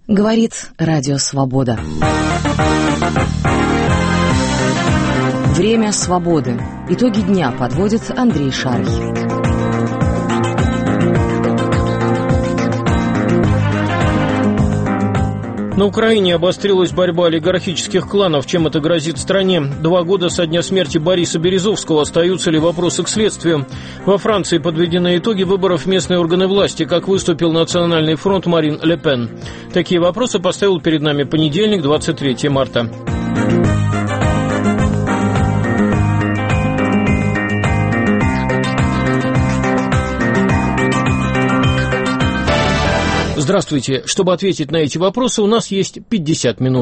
Говорит Радио Свобода. Время свободы. Итоги дня подводит Андрей Шарий. На Украине обострилась борьба олигархических кланов. Чем это грозит стране? 2 года со дня смерти Бориса Березовского. Остаются ли вопросы к следствию? Во Франции подведены итоги выборов в местные органы власти. Как выступил Национальный фронт Марин Ле Пен? Такие вопросы поставил перед нами понедельник, 23 марта. Здравствуйте. Чтобы ответить на эти вопросы, у нас есть 50 минут.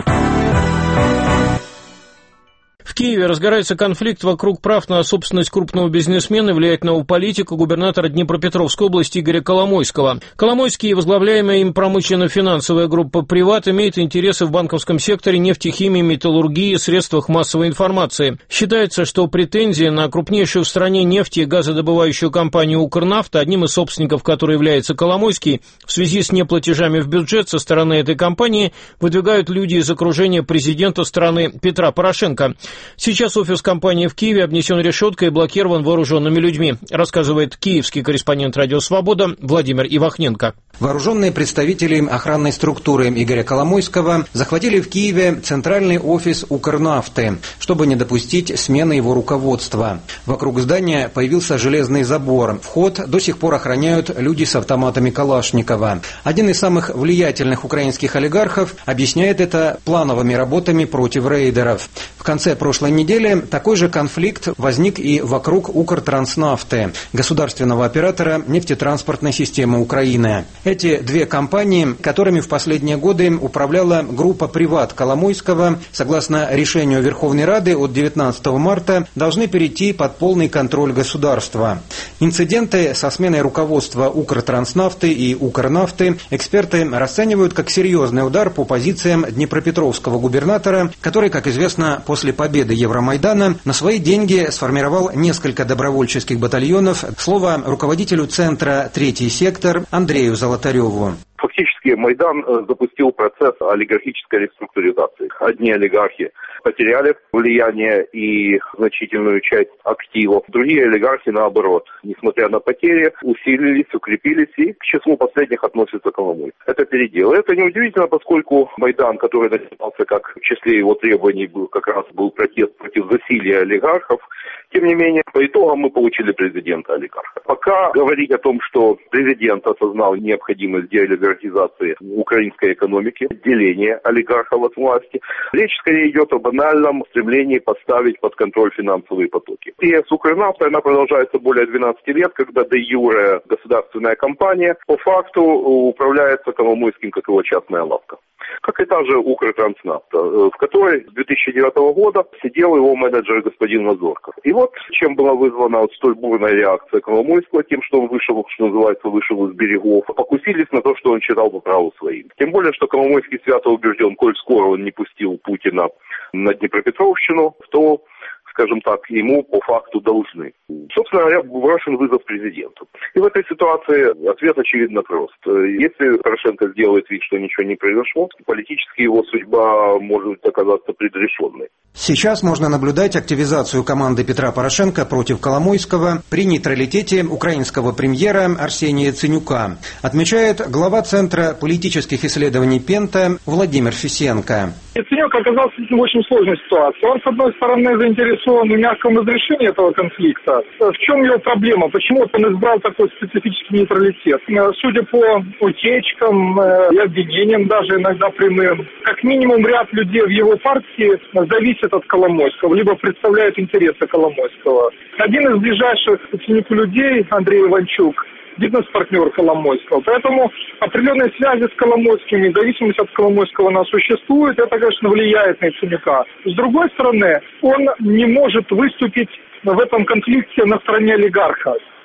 В Киеве разгорается конфликт вокруг прав на собственность крупного бизнесмена и влиятельного политика, губернатора Днепропетровской области Игоря Коломойского. Коломойский и возглавляемая им промышленно-финансовая группа «Приват» имеет интересы в банковском секторе, нефтехимии, металлургии, средствах массовой информации. Считается, что претензии на крупнейшую в стране нефти и газодобывающую компанию «Укрнафта», одним из собственников которой является Коломойский, в связи с неплатежами в бюджет со стороны этой компании выдвигают люди из окружения президента страны Петра Порошенко. Сейчас офис компании в Киеве обнесен решеткой и блокирован вооруженными людьми, рассказывает киевский корреспондент «Радио Свобода» Владимир Ивахненко. Вооруженные представители охранной структуры Игоря Коломойского захватили в Киеве центральный офис «Укрнафты», чтобы не допустить смены его руководства. Вокруг здания появился железный забор. Вход до сих пор охраняют люди с автоматами Калашникова. Один из самых влиятельных украинских олигархов объясняет это плановыми работами против рейдеров. В конце прошлой недели такой же конфликт возник и вокруг Укртранснафты, государственного оператора нефтетранспортной системы Украины. Эти две компании, которыми в последние годы управляла группа «Приват» Коломойского, согласно решению Верховной Рады от 19 марта, должны перейти под полный контроль государства. Инциденты со сменой руководства Укртранснафты и Укрнафты эксперты расценивают как серьезный удар по позициям днепропетровского губернатора, который, как известно, после победы Евромайдана на свои деньги сформировал несколько добровольческих батальонов. Слово руководителю центра «Третий сектор» Андрею Золотареву. Фактически Майдан запустил процесс олигархической реструктуризации. Одни олигархи потеряли влияние и значительную часть активов. Другие олигархи, наоборот, несмотря на потери, усилились, укрепились, и к числу последних относится Коломойский. Это передел. Это неудивительно, поскольку Майдан, который начинался как в числе его требований, как раз был протест против засилия олигархов. Тем не менее, по итогам мы получили президента-олигарха. Пока говорить о том, что президент осознал необходимость деолигархизации украинской экономики, отделения олигархов от власти, речь скорее идет о банальном стремлении поставить под контроль финансовые потоки. И с Укрнафтой она продолжается более 12 лет, когда де юре государственная компания по факту управляется Коломойским как его частная лавка. Как и та же Укртранснафта, в которой с 2009 года сидел его менеджер господин Мазурков. И вот чем была вызвана столь бурная реакция Коломойского, тем, что он вышел, что называется, вышел из берегов, покусились на то, что он считал по праву своим. Тем более, что Коломойский свято убежден, коль скоро он не пустил Путина на Днепропетровщину, то, скажем так, ему по факту должны. Собственно говоря, брошен вызов президенту. И в этой ситуации ответ очевидно прост. Если Порошенко сделает вид, что ничего не произошло, политически его судьба может оказаться предрешенной. Сейчас можно наблюдать активизацию команды Петра Порошенко против Коломойского при нейтралитете украинского премьера Арсения Яценюка, отмечает глава Центра политических исследований Пента Владимир Фисенко. Яценюк оказался в очень сложной ситуации. Он, с одной стороны, заинтересован в мягком разрешении этого конфликта. В чем его проблема? Почему он избрал такой специфический нейтралитет? Судя по утечкам и обвинениям, даже иногда прямым, как минимум ряд людей в его партии зависит от Коломойского, либо представляет интересы Коломойского. Один из ближайших Яценюку людей, Андрей Иванчук, бизнес-партнер Коломойского. Поэтому определенные связи с Коломойским, независимость от Коломойского она существует, это, конечно, влияет на Яценюка. С другой стороны, он не может выступить в этом конфликте на стороне олигарха.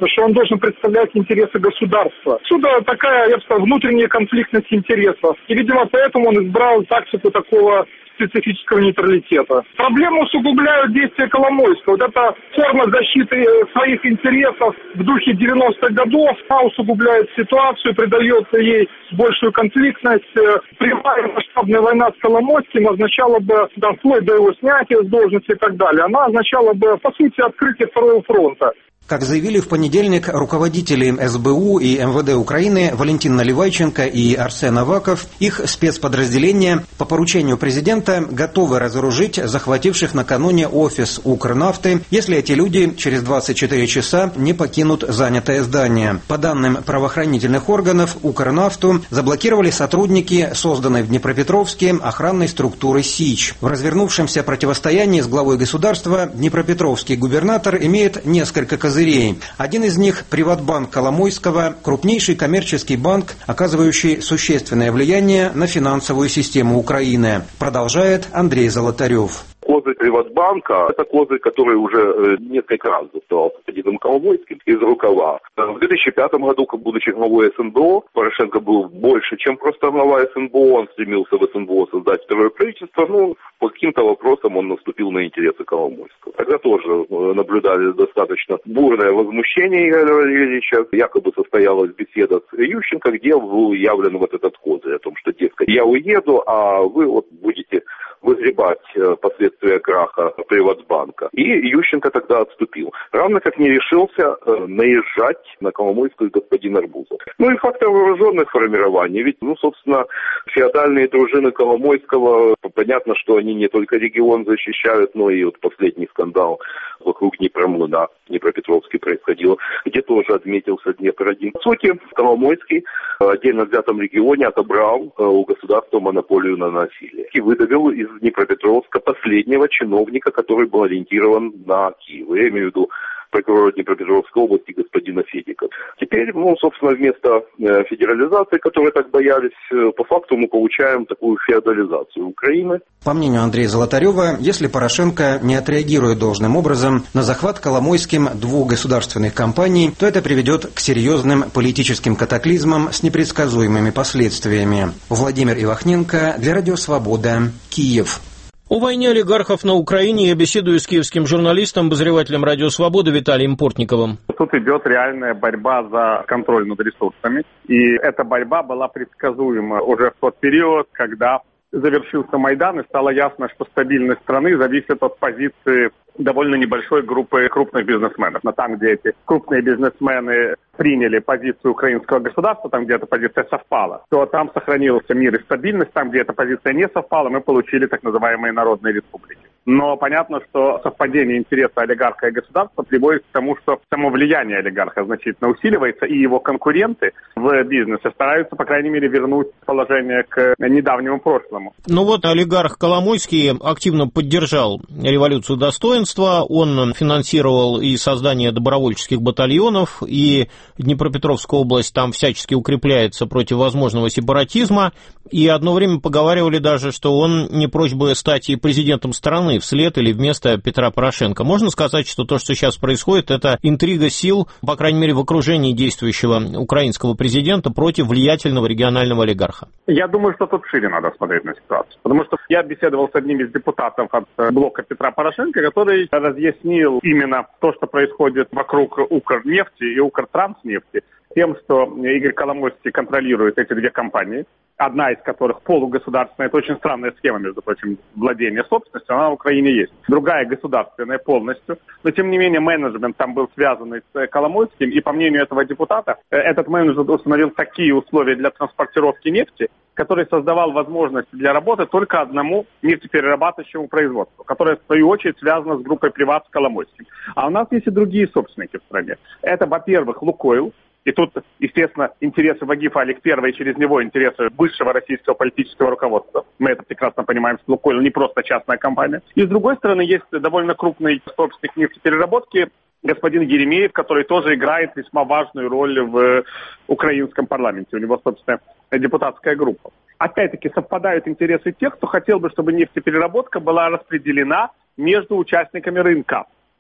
что он должен представлять интересы государства. Отсюда такая, я бы сказал, внутренняя конфликтность интересов. И, видимо, поэтому он избрал тактику такого специфического нейтралитета. Проблему усугубляют действия Коломойского. Вот эта форма защиты своих интересов в духе 90-х годов, она усугубляет ситуацию, придает ей большую конфликтность. Прямая масштабная война с Коломойским означала бы, да, вплоть до его снятия с должности и так далее, она означала бы, по сути, открытие Второго фронта. Как заявили в понедельник руководители СБУ и МВД Украины Валентин Наливайченко и Арсен Аваков, их спецподразделения по поручению президента готовы разоружить захвативших накануне офис Укрнафты, если эти люди через 24 часа не покинут занятое здание. По данным правоохранительных органов, Укрнафту заблокировали сотрудники созданной в Днепропетровске охранной структуры СИЧ. В развернувшемся противостоянии с главой государства днепропетровский губернатор имеет несколько козырей. Один из них – Приватбанк Коломойского, крупнейший коммерческий банк, оказывающий существенное влияние на финансовую систему Украины. Продолжает Андрей Золотарев. Козырь Приватбанка – это козырь, который уже несколько раз доставался господином Коломойским из рукава. В 2005 году, будучи главой СНБО, Порошенко был больше, чем просто глава СНБО. Он стремился в СНБО создать второе правительство, но по каким-то вопросам он наступил на интересы Коломойского. Тогда тоже наблюдали достаточно бурное возмущение Игоря Валерьевича. Якобы состоялась беседа с Ющенко, где был явлен вот этот козырь о том, что, дескать, я уеду, а вы вот будете выгребать последствия краха Приватбанка. И Ющенко тогда отступил. Равно как не решился наезжать на Коломойского господин Арбузов. Ну и фактор вооруженных формирований. Ведь, собственно, феодальные дружины Коломойского, понятно, что они не только регион защищают, но и вот последний скандал вокруг Днепромлына в Днепропетровске происходило, где тоже отметился Днепр-1. По сути, Коломойский в отдельно взятом регионе отобрал у государства монополию на насилие и выдавил из Днепропетровска последнего чиновника, который был ориентирован на Киев. Я имею в виду прокурора Днепропетровской области господина Федика. Теперь, собственно, вместо федерализации, которой так боялись, по факту мы получаем такую феодализацию Украины. По мнению Андрея Золотарева, если Порошенко не отреагирует должным образом на захват Коломойским двух государственных компаний, то это приведет к серьезным политическим катаклизмам с непредсказуемыми последствиями. Владимир Ивахненко для Радио Свобода, Киев. О войне олигархов на Украине я беседую с киевским журналистом, обозревателем «Радио Свобода» Виталием Портниковым. Тут идет реальная борьба за контроль над ресурсами. И эта борьба была предсказуема уже в тот период, когда завершился Майдан, и стало ясно, что стабильность страны зависит от позиции довольно небольшой группы крупных бизнесменов. Но там, где эти крупные бизнесмены приняли позицию украинского государства, там, где эта позиция совпала, то там сохранился мир и стабильность. Там, где эта позиция не совпала, мы получили так называемые народные республики. Но понятно, что совпадение интереса олигарха и государства приводит к тому, что само влияние олигарха значительно усиливается, и его конкуренты в бизнесе стараются, по крайней мере, вернуть положение к недавнему прошлому. Ну вот олигарх Коломойский активно поддержал революцию достоинства, он финансировал и создание добровольческих батальонов, и Днепропетровская область там всячески укрепляется против возможного сепаратизма, и одно время поговаривали даже, что он не прочь бы стать и президентом страны вслед или вместо Петра Порошенко. Можно сказать, что то, что сейчас происходит, это интрига сил, по крайней мере, в окружении действующего украинского президента против влиятельного регионального олигарха? Я думаю, что тут шире надо смотреть на ситуацию. Потому что я беседовал с одним из депутатов от блока Петра Порошенко, который разъяснил именно то, что происходит вокруг Укрнефти и Укртранснефти, тем, что Игорь Коломойский контролирует эти две компании, одна из которых полугосударственная. Это очень странная схема, между прочим, владения собственностью, она в Украине есть. Другая государственная полностью. Но, тем не менее, менеджмент там был связан с Коломойским, и, по мнению этого депутата, этот менеджмент установил такие условия для транспортировки нефти, который создавал возможность для работы только одному нефтеперерабатывающему производству, которое, в свою очередь, связано с группой «Приват» с Коломойским. А у нас есть и другие собственники в стране. Это, во-первых, «Лукойл». И тут, естественно, интересы Вагифа Алик I, и через него интересы высшего российского политического руководства. Мы это прекрасно понимаем, что «Лукойл» не просто частная компания. И, с другой стороны, есть довольно крупный собственник нефтепереработки, господин Еремеев, который тоже играет весьма важную роль в украинском парламенте. У него, собственно, депутатская группа. Опять-таки совпадают интересы тех, кто хотел бы, чтобы нефтепереработка была распределена между участниками рынка.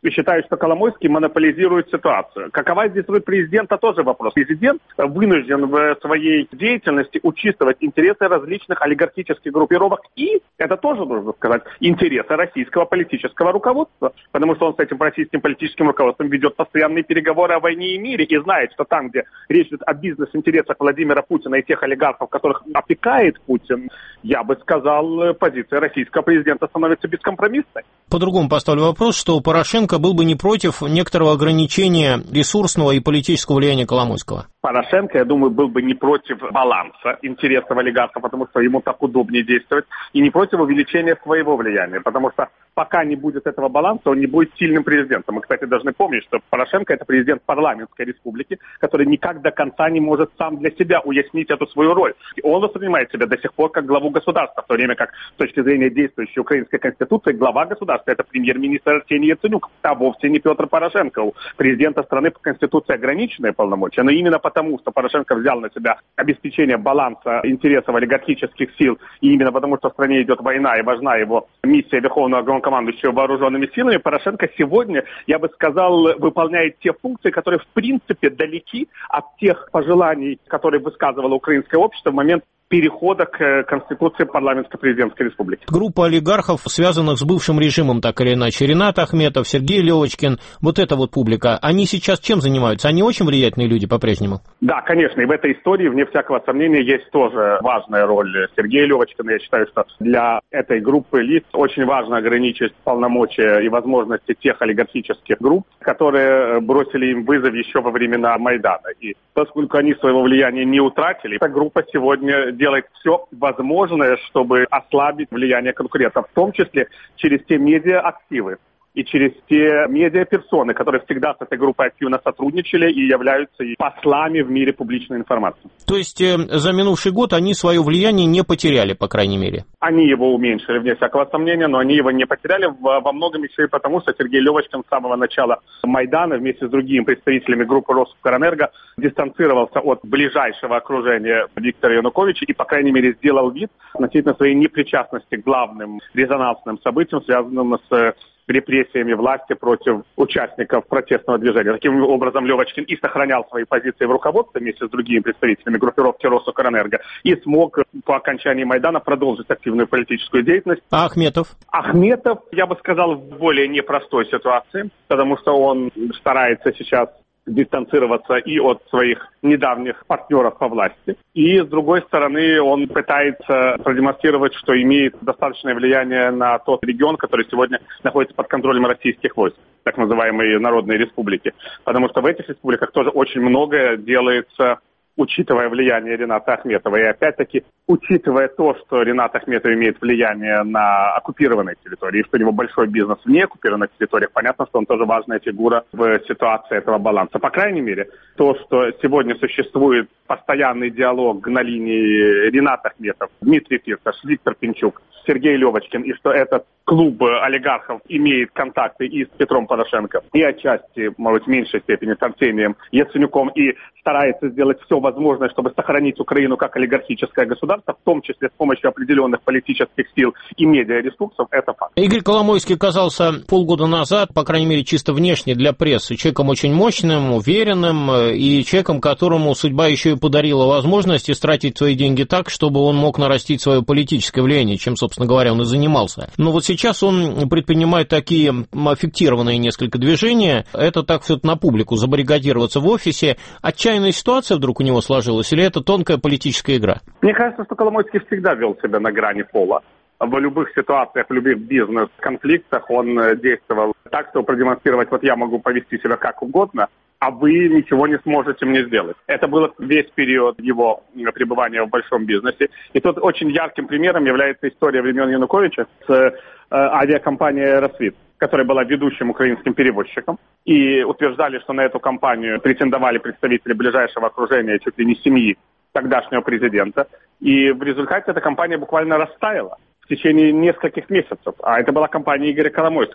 и считают, что Коломойский монополизирует ситуацию. Какова здесь роль президента, тоже вопрос. Президент вынужден в своей деятельности учитывать интересы различных олигархических группировок и, это тоже нужно сказать, интересы российского политического руководства, потому что он с этим российским политическим руководством ведет постоянные переговоры о войне и мире и знает, что там, где речь идет о бизнес-интересах Владимира Путина и тех олигархов, которых опекает Путин, я бы сказал, позиция российского президента становится бескомпромиссной. По-другому поставлю вопрос, что Порошенко был бы не против некоторого ограничения ресурсного и политического влияния Коломойского. Порошенко, я думаю, был бы не против баланса интересов олигархов, потому что ему так удобнее действовать, и не против увеличения своего влияния, потому что пока не будет этого баланса, он не будет сильным президентом. Мы, кстати, должны помнить, что Порошенко – это президент парламентской республики, который никак до конца не может сам для себя уяснить эту свою роль. Он воспринимает себя до сих пор как главу государства, в то время как с точки зрения действующей украинской конституции глава государства – это премьер-министр Арсений Яценюк, а вовсе не Петр Порошенко. У президента страны по конституции ограниченные полномочия, но именно потому, что Порошенко взял на себя обеспечение баланса интересов олигархических сил, и именно потому, что в стране идет война и важна его миссия верховного главнокомандующего вооруженными силами, Порошенко сегодня, я бы сказал, выполняет те функции, которые в принципе далеки от тех пожеланий, которые высказывало украинское общество в момент перехода к Конституции парламентско-президентской республики. Группа олигархов, связанных с бывшим режимом, так или иначе, Ренат Ахметов, Сергей Левочкин, вот эта вот публика, они сейчас чем занимаются? Они очень влиятельные люди по-прежнему? Да, конечно, и в этой истории, вне всякого сомнения, есть тоже важная роль Сергея Левочкина. Я считаю, что для этой группы лиц очень важно ограничить полномочия и возможности тех олигархических групп, которые бросили им вызов еще во времена Майдана. И поскольку они своего влияния не утратили, эта группа сегодня делает все возможное, чтобы ослабить влияние конкурентов, в том числе через те медиа-активы и через те медиаперсоны, которые всегда с этой группой активно сотрудничали и являются послами в мире публичной информации. То есть за минувший год они свое влияние не потеряли, по крайней мере? Они его уменьшили, вне всякого сомнения, но они его не потеряли во многом еще и потому, что Сергей Левочкин с самого начала Майдана вместе с другими представителями группы Росукрэнерго дистанцировался от ближайшего окружения Виктора Януковича и, по крайней мере, сделал вид относительно своей непричастности к главным резонансным событиям, связанным с репрессиями власти против участников протестного движения. Таким образом, Левочкин и сохранял свои позиции в руководстве вместе с другими представителями группировки Росукрэнерго и смог по окончании Майдана продолжить активную политическую деятельность. А Ахметов? Ахметов, я бы сказал, в более непростой ситуации, потому что он старается сейчас дистанцироваться и от своих недавних партнеров по власти. И, с другой стороны, он пытается продемонстрировать, что имеет достаточное влияние на тот регион, который сегодня находится под контролем российских войск, так называемые народные республики. Потому что в этих республиках тоже очень многое делается, учитывая влияние Рената Ахметова. И опять-таки, учитывая то, что Ренат Ахметов имеет влияние на оккупированной территории, и что у него большой бизнес в неоккупированных территориях, понятно, что он тоже важная фигура в ситуации этого баланса. По крайней мере, то, что сегодня существует постоянный диалог на линии Ренат Ахметов, Дмитрий Фирташ, Виктор Пинчук, Сергей Левочкин, и что этот клуб олигархов имеет контакты и с Петром Порошенко, и отчасти, может, в меньшей степени с Арсением Яценюком, и старается сделать все возможное, чтобы сохранить Украину как олигархическое государство, в том числе с помощью определенных политических сил и медиаресурсов, это факт. Игорь Коломойский казался полгода назад, по крайней мере, чисто внешне для прессы, человеком очень мощным, уверенным, и человеком, которому судьба еще и подарила возможность истратить свои деньги так, чтобы он мог нарастить свое политическое влияние, чем, собственно говоря, он и занимался. Но вот сейчас он предпринимает такие аффектированные несколько движения, это так все на публику, забаррикадироваться в офисе. Отчаянная ситуация вдруг у него сложилась, или это тонкая политическая игра? Мне кажется, что Коломойский всегда вел себя на грани пола. В любых ситуациях, в любых бизнес-конфликтах он действовал так, чтобы продемонстрировать, вот я могу повести себя как угодно, а вы ничего не сможете мне сделать. Это было весь период его пребывания в большом бизнесе. И тут очень ярким примером является история времен Януковича с авиакомпанией «Аэросвит», которая была ведущим украинским перевозчиком. И утверждали, что на эту компанию претендовали представители ближайшего окружения, чуть ли не семьи тогдашнего президента. И в результате эта компания буквально растаяла в течение нескольких месяцев. А это была компания Игоря Коломойского.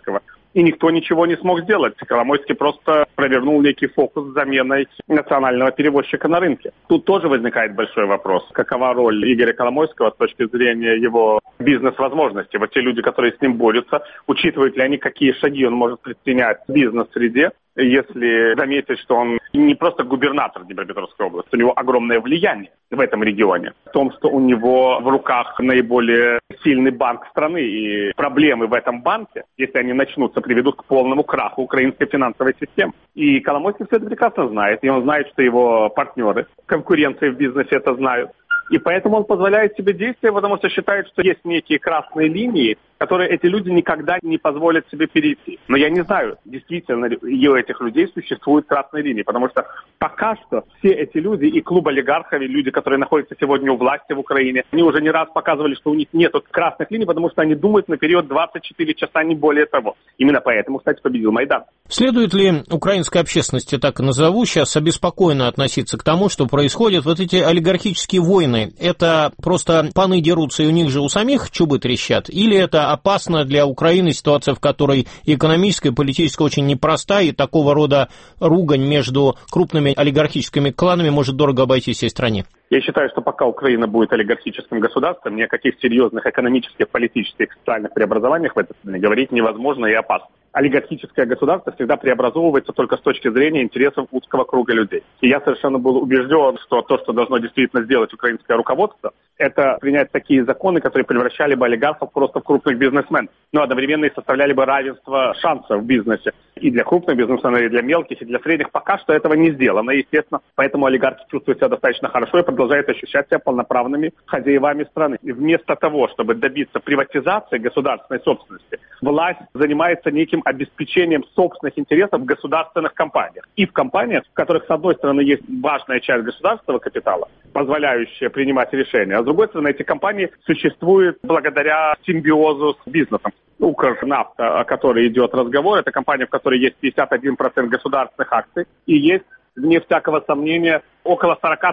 и никто ничего не смог сделать. Коломойский просто провернул некий фокус с заменой национального перевозчика на рынке. Тут тоже возникает большой вопрос. Какова роль Игоря Коломойского с точки зрения его бизнес-возможностей? Вот те люди, которые с ним борются, учитывают ли они, какие шаги он может предпринять в бизнес-среде, если заметить, что он не просто губернатор Днепропетровской области, у него огромное влияние в этом регионе, в том, что у него в руках наиболее сильный банк страны, и проблемы в этом банке, если они начнутся, приведут к полному краху украинской финансовой системы. И Коломойский все это прекрасно знает, и он знает, что его партнеры, конкуренции в бизнесе это знают. И поэтому он позволяет себе действия, потому что считает, что есть некие красные линии, которые эти люди никогда не позволят себе перейти. Но я не знаю, действительно ли у этих людей существуют красные линии, потому что пока что все эти люди, и клуб олигархов, и люди, которые находятся сегодня у власти в Украине, они уже не раз показывали, что у них нет красных линий, потому что они думают на период 24 часа, не более того. Именно поэтому, кстати, победил Майдан. Следует ли украинской общественности, так и назову, сейчас обеспокоенно относиться к тому, что происходят вот эти олигархические войны? Это просто паны дерутся, и у них же у самих чубы трещат? Или это опасно для Украины ситуация, в которой экономическая и политическая очень непростая, и такого рода ругань между крупными олигархическими кланами может дорого обойтись всей стране? Я считаю, что пока Украина будет олигархическим государством, ни о каких серьезных экономических, политических, социальных преобразованиях в этой стране говорить невозможно и опасно. Олигархическое государство всегда преобразовывается только с точки зрения интересов узкого круга людей. И я совершенно был убежден, что то, что должно действительно сделать украинское руководство, это принять такие законы, которые превращали бы олигархов просто в крупных бизнесменов, но одновременно и составляли бы равенство шансов в бизнесе и для крупных бизнесменов, и для мелких, и для средних. Пока что этого не сделано, естественно, поэтому олигархи чувствуют себя достаточно хорошо и продолжают ощущать себя полноправными хозяевами страны. И вместо того, чтобы добиться приватизации государственной собственности, власть занимается неким обеспечением собственных интересов в государственных компаниях. И в компаниях, в которых, с одной стороны, есть важная часть государственного капитала, позволяющая принимать решения, а с другой стороны, эти компании существуют благодаря симбиозу с бизнесом. Укрнафта, о которой идет разговор, это компания, в которой есть 51% государственных акций, и есть, вне всякого сомнения, около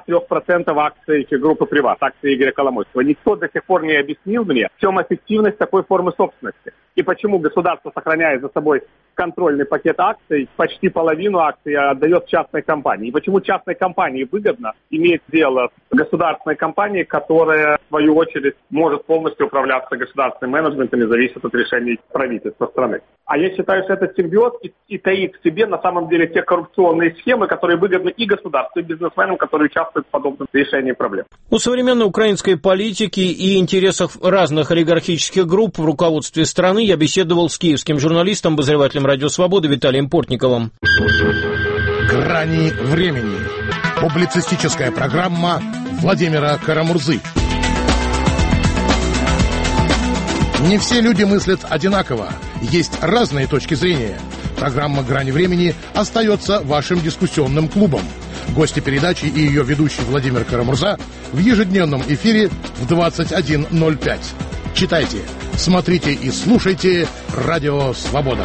43% акций группы «Приват», акций Игоря Коломойского. Никто до сих пор не объяснил мне, в чем эффективность такой формы собственности. И почему государство, сохраняет за собой контрольный пакет акций, почти половину акций отдает частной компании. И почему частной компании выгодно иметь дело с государственной компанией, которая, в свою очередь, может полностью управляться государственным менеджментом и зависит от решений правительства страны. А я считаю, что этот симбиоз и таит в себе, на самом деле, те коррупционные схемы, которые выгодны и государству, и бизнесменам, которые участвуют в подобном решении проблем. У современной украинской политики и интересах разных олигархических групп в руководстве страны я беседовал с киевским журналистом, обозревателем «Радио Свобода» Виталием Портниковым. «Грани времени». Публицистическая программа Владимира Карамурзы. Не все люди мыслят одинаково. Есть разные точки зрения. Программа «Грани времени» остается вашим дискуссионным клубом. Гости передачи и ее ведущий Владимир Карамурза в ежедневном эфире в 21:05. Читайте, смотрите и слушайте «Радио Свобода».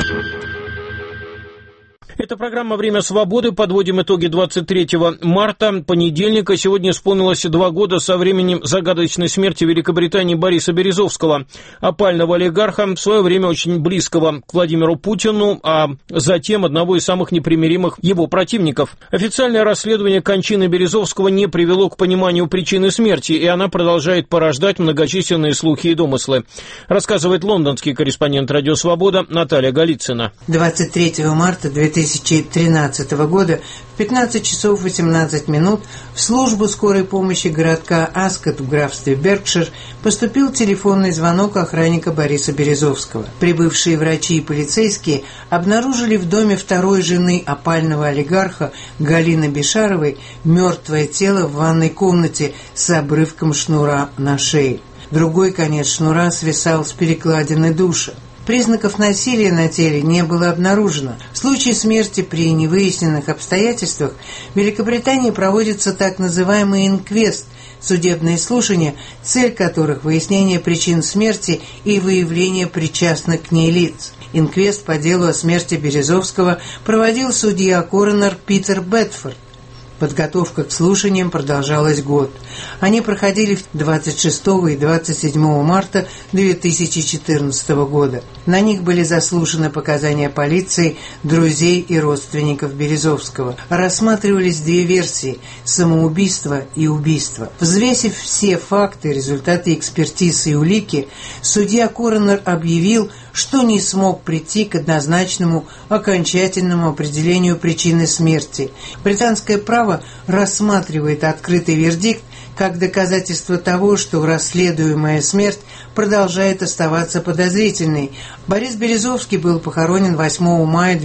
Это программа «Время свободы». Подводим итоги 23 марта, понедельника. Сегодня исполнилось 2 года со времени загадочной смерти в Великобритании Бориса Березовского, опального олигарха, в свое время очень близкого к Владимиру Путину, а затем одного из самых непримиримых его противников. Официальное расследование кончины Березовского не привело к пониманию причины смерти, и она продолжает порождать многочисленные слухи и домыслы. Рассказывает лондонский корреспондент «Радио Свобода» Наталья Голицына. 23 марта 2013 года в 15 часов 18 минут в службу скорой помощи городка Аскот в графстве Беркшир поступил телефонный звонок охранника Бориса Березовского. Прибывшие врачи и полицейские обнаружили в доме второй жены опального олигарха Галины Бешаровой мертвое тело в ванной комнате с обрывком шнура на шее. Другой конец шнура свисал с перекладины душа. Признаков насилия на теле не было обнаружено. В случае смерти при невыясненных обстоятельствах в Великобритании проводится так называемый инквест, судебные слушания, цель которых – выяснение причин смерти и выявление причастных к ней лиц. Инквест по делу о смерти Березовского проводил судья-коронер Питер Бетфорд. Подготовка к слушаниям продолжалась год. Они проходили 26 и 27 марта 2014 года. На них были заслушаны показания полиции, друзей и родственников Березовского. Рассматривались две версии – самоубийство и убийство. Взвесив все факты, результаты экспертизы и улики, судья-коронер объявил, что не смог прийти к однозначному окончательному определению причины смерти. Британское право рассматривает открытый вердикт как доказательство того, что расследуемая смерть продолжает оставаться подозрительной. Борис Березовский был похоронен 8 мая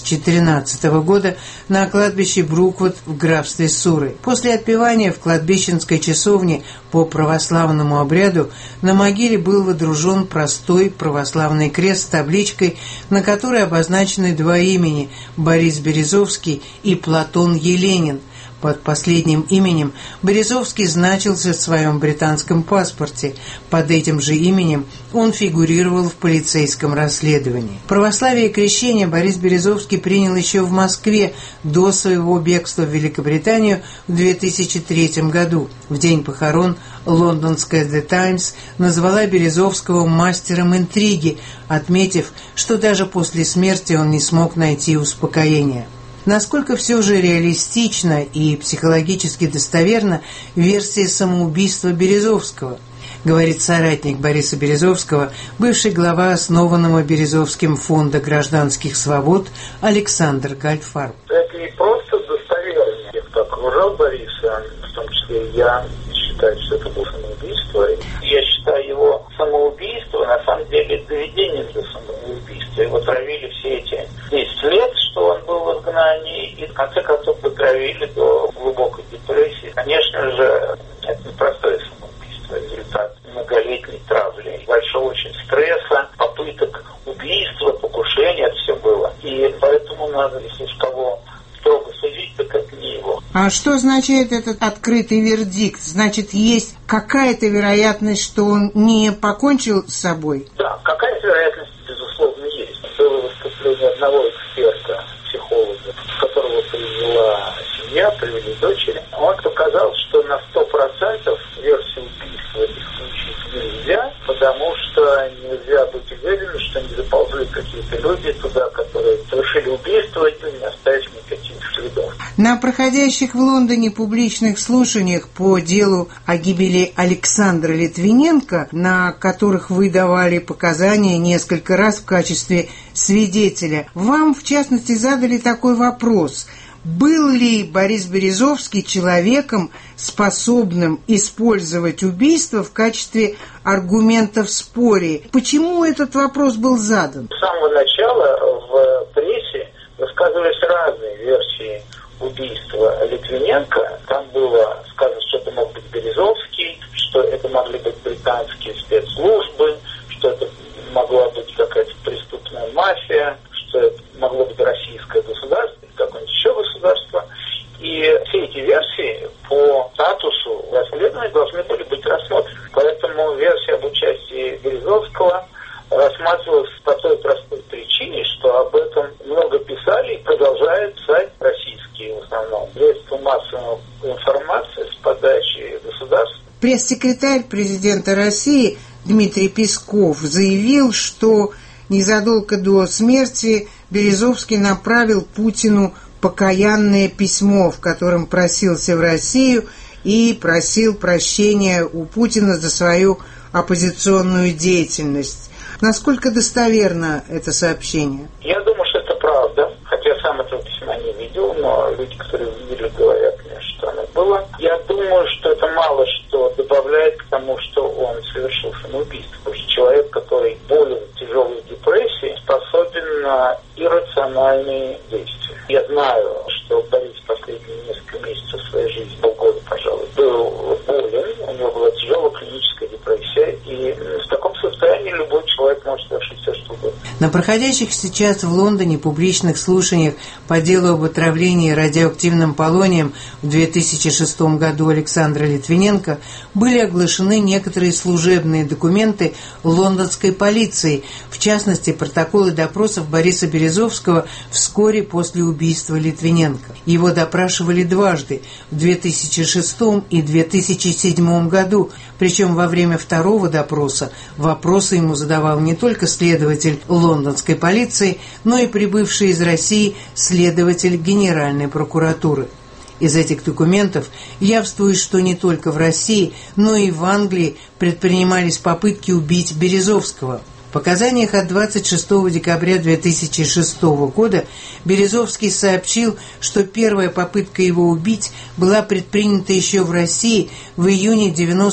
2013 года на кладбище Бруквуд в графстве Суррей. После отпевания в кладбищенской часовне по православному обряду на могиле был водружен простой православный крест с табличкой, на которой обозначены два имени – Борис Березовский и Платон Еленин. Под последним именем Березовский значился в своем британском паспорте. Под этим же именем он фигурировал в полицейском расследовании. Православие и крещение Борис Березовский принял еще в Москве до своего бегства в Великобританию в 2003 году. В день похорон лондонская The Times назвала Березовского мастером интриги, отметив, что даже после смерти он не смог найти успокоения. Насколько все же реалистично и психологически достоверна версия самоубийства Березовского, говорит соратник Бориса Березовского, бывший глава основанного Березовским фонда гражданских свобод Александр Гальфарб. Это не просто достоверно. Тех, кто окружал Бориса, в том числе я, считаю, что это было самоубийство. Я считаю его самоубийство, на самом деле, доведение до самоубийства. Его травили все эти 10 лет, что он был в изгнании, и в конце концов дотравили до глубокой депрессии. Конечно же, это непростое самоубийство, результат многолетней травли, большого очень стресса, попыток убийства, покушения, это все было. И поэтому надо, если уж кого строго судить, так это не его. А что означает этот открытый вердикт? Значит, есть какая-то вероятность, что он не покончил с собой? Да, какая-то вероятность, безусловно, есть. Было выступление одного эксперта, психолога, которого привела семья, привели дочери. Он показал, что на 100% версию убийства исключить нельзя, потому что нельзя быть уверенным, что не заползли какие-то люди туда, которые совершили убийство и не оставив никаких следов. На проходящих в Лондоне публичных слушаниях по делу о гибели Александра Литвиненко, на которых вы давали показания несколько раз в качестве свидетеля, вам, в частности, задали такой вопрос: был ли Борис Березовский человеком, способным использовать убийство в качестве аргумента в споре? Почему этот вопрос был задан? С самого начала в прессе высказывались разные версии убийства Литвиненко. Там было сказано, что это мог быть Березовский, что это могли быть британские спецслужбы, что это могла быть какая-то преступная мафия, что это могло быть российское государство или какое-нибудь еще государство. И все эти версии по статусу расследования должны были быть рассмотрены. Поэтому версия об участии Березовского рассматривалась по той простой причине, что об этом много писали и продолжают писать российские, в основном, средства массовой информации с подачи государства. Пресс-секретарь президента России Дмитрий Песков заявил, что незадолго до смерти Березовский направил Путину покаянное письмо, в котором просился в Россию и просил прощения у Путина за свою оппозиционную деятельность. Насколько достоверно это сообщение? Я думаю, что это правда, хотя я сам этого письма не видел, но люди, которые видели, говорят мне, что оно было. Я думаю, что это мало что добавляет к тому, что он совершил самоубийство. Потому что человек, который болен тяжелой депрессией, способен на иррациональные действия. Я знаю, что Борис последние несколько месяцев своей жизни, полгода, пожалуй, был болен, у него была тяжелая клиническая депрессия, и в таком состоянии любой человек может совершить все, что угодно. На проходящих сейчас в Лондоне публичных слушаниях по делу об отравлении радиоактивным полонием в 2006 году Александра Литвиненко были оглашены некоторые служебные документы лондонской полиции, в частности, протоколы допросов Бориса Березовского вскоре после убийства Литвиненко. Его допрашивали дважды, в 2006 и 2007 году, причем во время второго допроса вопросы ему задавал не только следователь лондонской полиции, но и прибывший из России следователь Генеральной прокуратуры. Из этих документов явствует, что не только в России, но и в Англии предпринимались попытки убить Березовского. В показаниях от 26 декабря 2006 года Березовский сообщил, что первая попытка его убить была предпринята еще в России в июне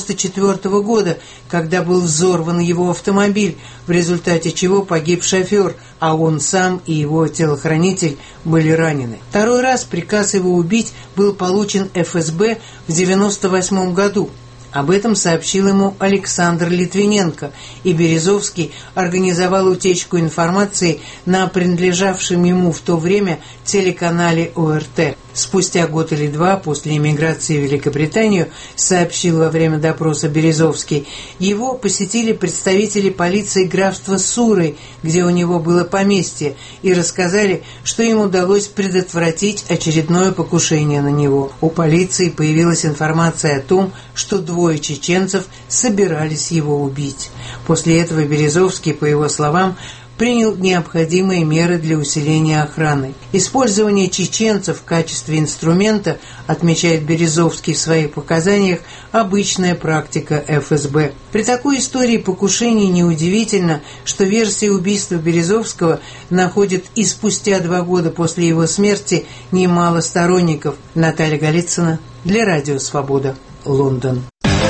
1994 года, когда был взорван его автомобиль, в результате чего погиб шофер, а он сам и его телохранитель были ранены. Второй раз приказ его убить был получен ФСБ в 1998 году. Об этом сообщил ему Александр Литвиненко, и Березовский организовал утечку информации на принадлежавшем ему в то время телеканале ОРТ. Спустя год или два после эмиграции в Великобританию, сообщил во время допроса Березовский, его посетили представители полиции графства Суррей, где у него было поместье, и рассказали, что им удалось предотвратить очередное покушение на него. У полиции появилась информация о том, что двое чеченцев собирались его убить. После этого Березовский, по его словам, принял необходимые меры для усиления охраны. Использование чеченцев в качестве инструмента, отмечает Березовский в своих показаниях, обычная практика ФСБ. При такой истории покушений неудивительно, что версия убийства Березовского находит и спустя 2 года после его смерти немало сторонников. Наталья Голицына для Радио Свобода, Лондон.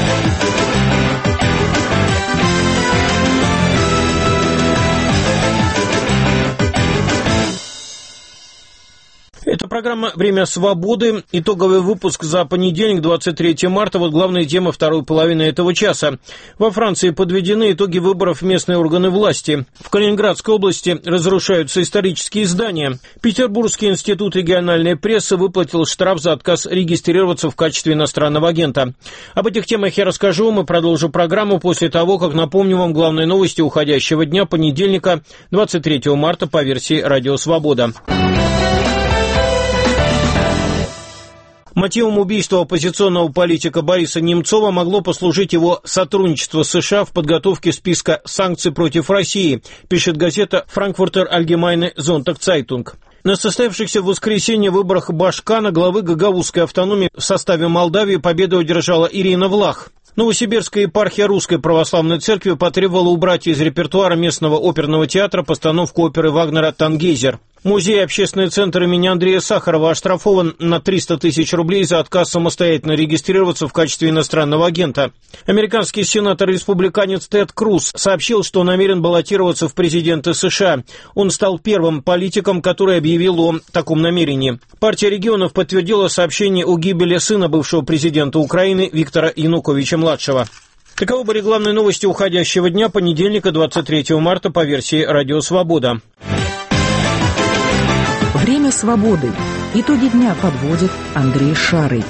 Это программа «Время свободы». Итоговый выпуск за понедельник, 23 марта. Вот главные темы второй половины этого часа. Во Франции подведены итоги выборов в местные органы власти. В Калининградской области разрушаются исторические здания. Петербургский институт региональной прессы выплатил штраф за отказ регистрироваться в качестве иностранного агента. Об этих темах я расскажу вам и продолжу программу после того, как напомню вам главные новости уходящего дня, понедельника, 23 марта, по версии «Радио Свобода». Мотивом убийства оппозиционного политика Бориса Немцова могло послужить его сотрудничество с США в подготовке списка санкций против России, пишет газета «Frankfurter Allgemeine Sonntagszeitung». На состоявшихся в воскресенье выборах Башкана, главы гагаузской автономии в составе Молдавии, победу одержала Ирина Влах. Новосибирская епархия Русской Православной Церкви потребовала убрать из репертуара местного оперного театра постановку оперы Вагнера «Тангейзер». Музей и общественный центр имени Андрея Сахарова оштрафован на 300 тысяч рублей за отказ самостоятельно регистрироваться в качестве иностранного агента. Американский сенатор-республиканец Тед Круз сообщил, что намерен баллотироваться в президенты США. Он стал первым политиком, который объявил о таком намерении. Партия регионов подтвердила сообщение о гибели сына бывшего президента Украины Виктора Януковича-младшего. Таковы были главные новости уходящего дня, понедельника, 23 марта, по версии «Радио Свобода». Время свободы. Итоги дня подводит Андрей Шарый.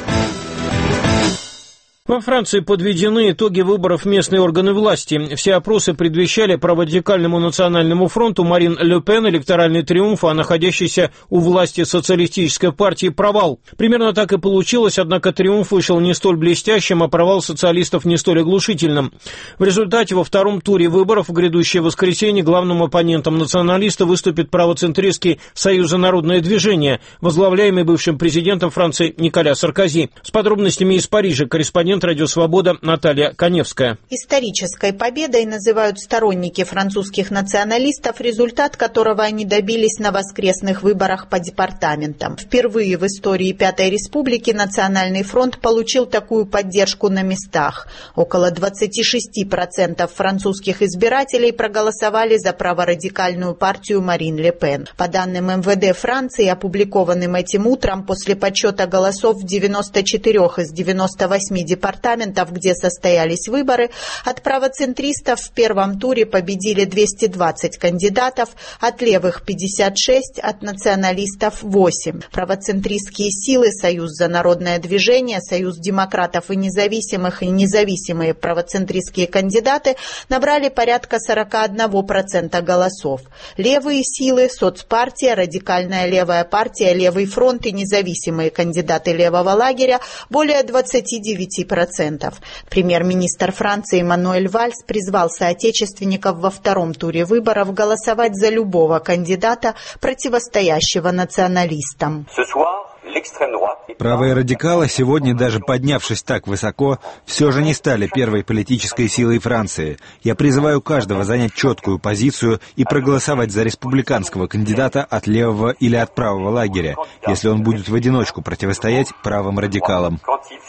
Во Франции подведены итоги выборов в местные органы власти. Все опросы предвещали праворадикальному национальному фронту Марин Ле Пен электоральный триумф, а находящейся у власти социалистической партии провал. Примерно так и получилось, однако триумф вышел не столь блестящим, а провал социалистов не столь оглушительным. В результате во втором туре выборов в грядущее воскресенье главным оппонентом националиста выступит правоцентристский Союз за народное движение, возглавляемый бывшим президентом Франции Николя Саркози. С подробностями из Парижа корреспондент «Радио Свобода» Наталья Коневская. Исторической победой называют сторонники французских националистов, результат которого они добились на воскресных выборах по департаментам. Впервые в истории Пятой Республики Национальный фронт получил такую поддержку на местах. Около 26% французских избирателей проголосовали за праворадикальную партию Марин Ле Пен. По данным МВД Франции, опубликованным этим утром, после подсчета голосов в 94 из 98 департаментов, департаментов, где состоялись выборы, от правоцентристов в первом туре победили 220 кандидатов, от левых 56, от националистов 8. Правоцентристские силы, Союз за народное движение, Союз демократов и независимые правоцентристские кандидаты набрали порядка 41% голосов. Левые силы, соцпартия, радикальная левая партия, Левый фронт и независимые кандидаты левого лагеря более 29%. Премьер-министр Франции Мануэль Вальс призвал соотечественников во втором туре выборов голосовать за любого кандидата, противостоящего националистам. Правые радикалы сегодня, даже поднявшись так высоко, все же не стали первой политической силой Франции. Я призываю каждого занять четкую позицию и проголосовать за республиканского кандидата от левого или от правого лагеря, если он будет в одиночку противостоять правым радикалам.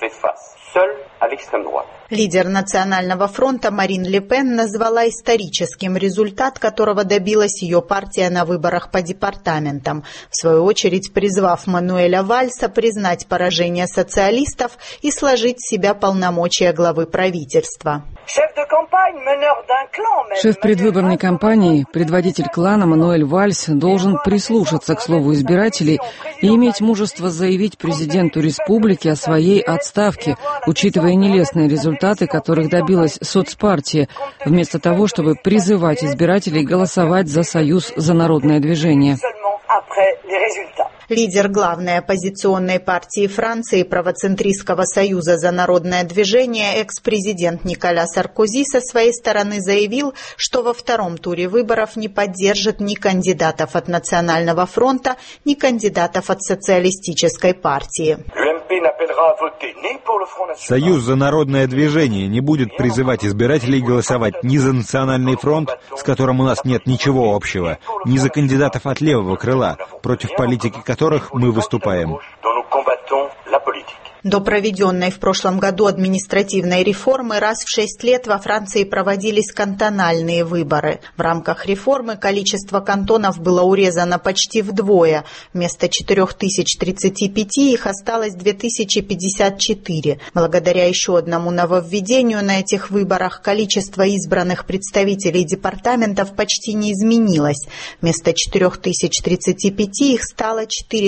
Лидер Национального фронта Марин Ле Пен назвала историческим результат, которого добилась ее партия на выборах по департаментам, в свою очередь призвав Мануэля Вальса признать поражение социалистов и сложить в себя полномочия главы правительства. Шеф предвыборной кампании, предводитель клана Мануэль Вальс должен прислушаться к слову избирателей и иметь мужество заявить президенту республики о своей отставке, учитывая нелестные результаты, которых добилась соцпартия, вместо того, чтобы призывать избирателей голосовать за Союз за народное движение. Лидер главной оппозиционной партии Франции, правоцентристского союза за народное движение, экс-президент Николя Саркози со своей стороны заявил, что во втором туре выборов не поддержит ни кандидатов от Национального фронта, ни кандидатов от социалистической партии. Союз за народное движение не будет призывать избирателей голосовать ни за Национальный фронт, с которым у нас нет ничего общего, ни за кандидатов от левого крыла, против политики которых мы выступаем. До проведенной в прошлом году административной реформы раз в 6 лет во Франции проводились кантональные выборы. В рамках реформы количество кантонов было урезано почти вдвое. Вместо 4035 их осталось 2054. Благодаря еще одному нововведению на этих выборах количество избранных представителей департаментов почти не изменилось. Вместо 4035 их стало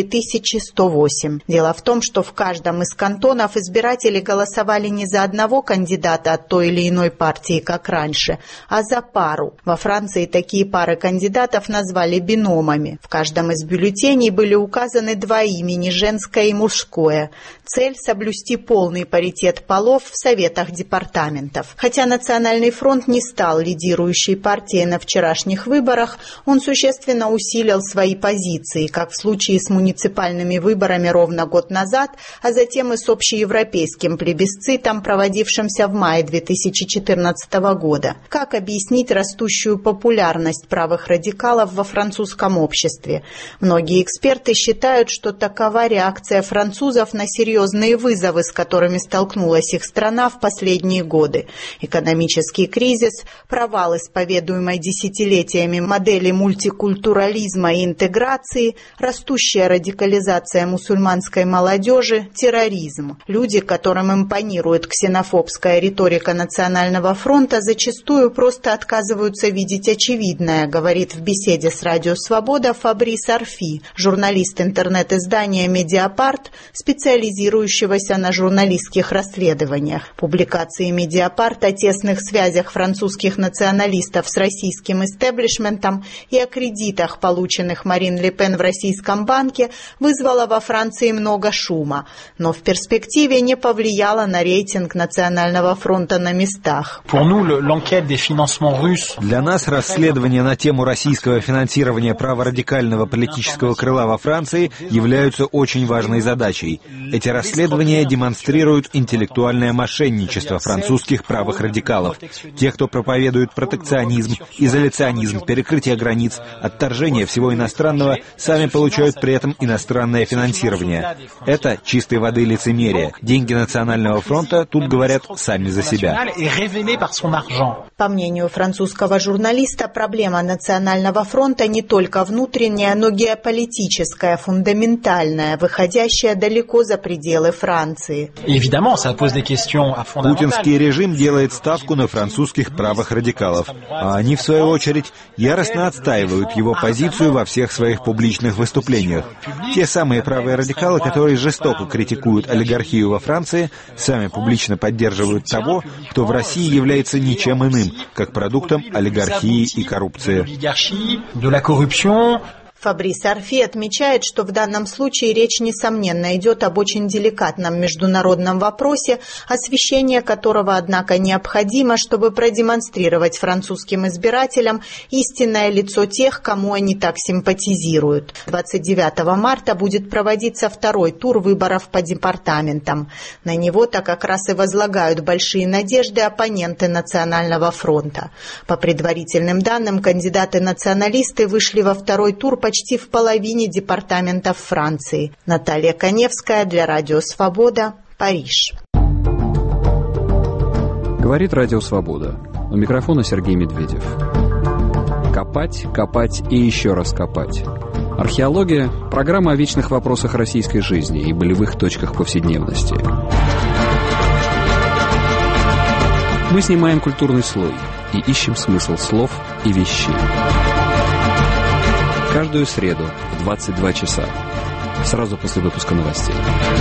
4108. Дело в том, что в каждом из кантонов избиратели голосовали не за одного кандидата от той или иной партии, как раньше, а за пару. Во Франции такие пары кандидатов назвали биномами. В каждом из бюллетеней были указаны два имени, женское и мужское. Цель – соблюсти полный паритет полов в советах департаментов. Хотя Национальный фронт не стал лидирующей партией на вчерашних выборах, он существенно усилил свои позиции, как в случае с муниципальными выборами ровно год назад, а затем и с общеевропейским плебисцитом, проводившимся в мае 2014 года. Как объяснить растущую популярность правых радикалов во французском обществе? Многие эксперты считают, что такова реакция французов на серьезные вызовы, с которыми столкнулась их страна в последние годы. Экономический кризис, провал исповедуемой десятилетиями модели мультикультурализма и интеграции, растущая радикализация мусульманской молодежи, терроризм. Люди, которым импонирует ксенофобская риторика Национального фронта, зачастую просто отказываются видеть очевидное, говорит в беседе с Радио Свобода Фабрис Арфи, журналист интернет-издания «Медиапарт», специализирующегося на журналистских расследованиях. Публикации «Медиапарт» о тесных связях французских националистов с российским истеблишментом и о кредитах, полученных Марин Ле Пен в российском банке, вызвала во Франции много шума, но в перспективе не повлияло на рейтинг Национального фронта на местах. Для нас расследования на тему российского финансирования праворадикального политического крыла во Франции являются очень важной задачей. Эти расследования демонстрируют интеллектуальное мошенничество французских правых радикалов. Те, кто проповедует протекционизм, изоляционизм, перекрытие границ, отторжение всего иностранного, сами получают при этом иностранное финансирование. Это чистой воды лицемерие. Деньги Национального фронта тут говорят сами за себя. По мнению французского журналиста, проблема Национального фронта не только внутренняя, но геополитическая, фундаментальная, выходящая далеко за пределы Франции. Путинский режим делает ставку на французских правых радикалов, а они, в свою очередь, яростно отстаивают его позицию во всех своих публичных выступлениях. Те самые правые радикалы, которые жестоко критикуют олигархию во Франции, сами публично поддерживают того, кто в России является ничем иным, как продуктом олигархии и коррупции. Фабрис Арфи отмечает, что в данном случае речь, несомненно, идет об очень деликатном международном вопросе, освещение которого, однако, необходимо, чтобы продемонстрировать французским избирателям истинное лицо тех, кому они так симпатизируют. 29 марта будет проводиться второй тур выборов по департаментам. На него-то как раз и возлагают большие надежды оппоненты Национального фронта. По предварительным данным, кандидаты-националисты вышли во второй тур почти в половине департаментов Франции. Наталья Коневская для Радио Свобода, Париж. Говорит Радио Свобода. У микрофона Сергей Медведев. Копать, копать и еще раз копать. Археология – программа о вечных вопросах российской жизни и болевых точках повседневности. Мы снимаем культурный слой и ищем смысл слов и вещей. Каждую среду в 22 часа. Сразу после выпуска новостей.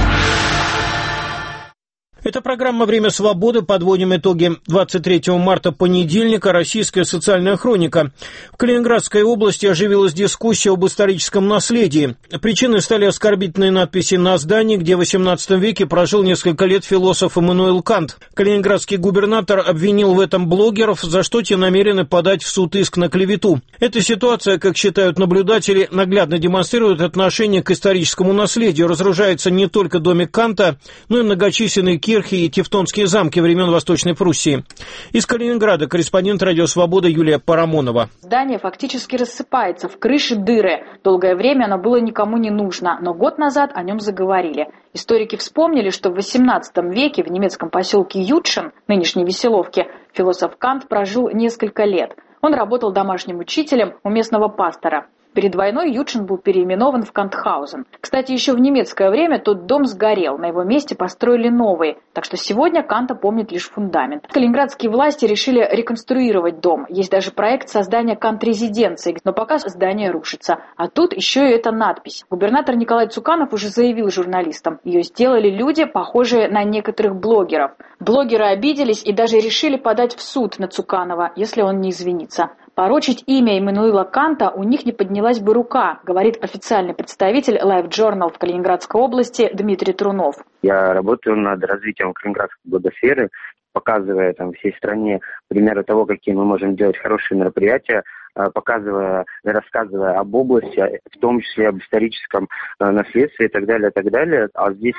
Это программа «Время свободы». Подводим итоги 23 марта, понедельника. Российская социальная хроника. В Калининградской области оживилась дискуссия об историческом наследии. Причиной стали оскорбительные надписи на здании, где в XVIII веке прожил несколько лет философ Иммануил Кант. Калининградский губернатор обвинил в этом блогеров, за что те намерены подать в суд иск на клевету. Эта ситуация, как считают наблюдатели, наглядно демонстрирует отношение к историческому наследию. Разрушается не только домик Канта, но и многочисленные кирхи и тевтонские замки времен Восточной Пруссии. Из Калининграда корреспондент «Радио Свобода» Юлия Парамонова. Здание фактически рассыпается, в крыше дыры. Долгое время оно было никому не нужно, но год назад о нем заговорили. Историки вспомнили, что в XVIII веке в немецком поселке Ютшен, нынешней Веселовке, философ Кант прожил несколько лет. Он работал домашним учителем у местного пастора. Перед войной Ютшен был переименован в Кантхаузен. Кстати, еще в немецкое время тот дом сгорел, на его месте построили новый, так что сегодня Канта помнит лишь фундамент. Калининградские власти решили реконструировать дом. Есть даже проект создания Кант-резиденции, но пока здание рушится. А тут еще и эта надпись. Губернатор Николай Цуканов уже заявил журналистам, ее сделали люди, похожие на некоторых блогеров. Блогеры обиделись и даже решили подать в суд на Цуканова, если он не извинится. Порочить имя Иммануила Канта у них не поднялась бы рука, говорит официальный представитель Life Journal в Калининградской области Дмитрий Трунов. Я работаю над развитием калининградской благосферы, показывая всей стране примеры того, какие мы можем делать хорошие мероприятия, показывая, рассказывая об области, в том числе об историческом наследстве и так далее, и так далее. А здесь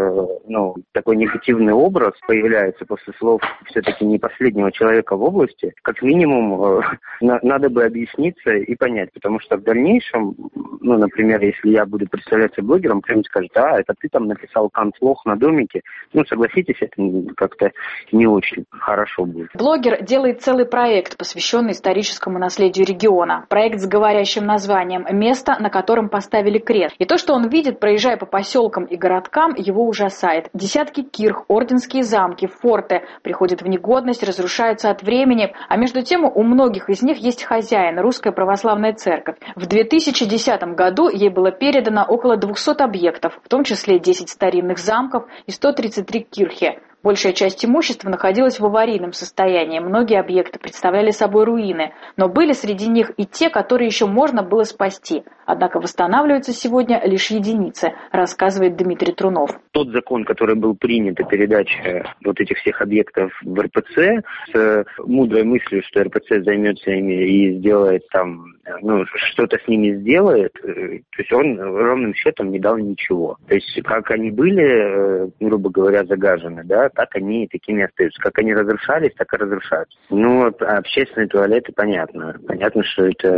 такой негативный образ появляется после слов все-таки не последнего человека в области. Как минимум, надо бы объясниться и понять, потому что в дальнейшем, например, если я буду представляться блогером, кто-нибудь скажет, это ты там написал Кант лох на домике. Согласитесь, это как-то не очень хорошо будет. Блогер делает целый проект, посвященный историческому наследию региона. Проект с говорящим названием «Место, на котором поставили крест». И то, что он видит, проезжая по поселкам и городкам, его ужасает. Десятки кирх, орденские замки, форты приходят в негодность, разрушаются от времени, а между тем у многих из них есть хозяин – Русская Православная Церковь. В 2010 году ей было передано около 200 объектов, в том числе 10 старинных замков и 133 кирхи. Большая часть имущества находилась в аварийном состоянии, многие объекты представляли собой руины, но были среди них и те, которые еще можно было спасти. Однако восстанавливаются сегодня лишь единицы, рассказывает Дмитрий Трунов. Тот закон, который был принят о передаче этих всех объектов в РПЦ, с мудрой мыслью, что РПЦ займется ими и сделает что-то с ними сделает. То есть он ровным счетом не дал ничего. То есть как они были, грубо говоря, загажены, да, так они такими остаются. Как они разрушались, так и разрушаются. Общественные туалеты, понятно. Понятно, что это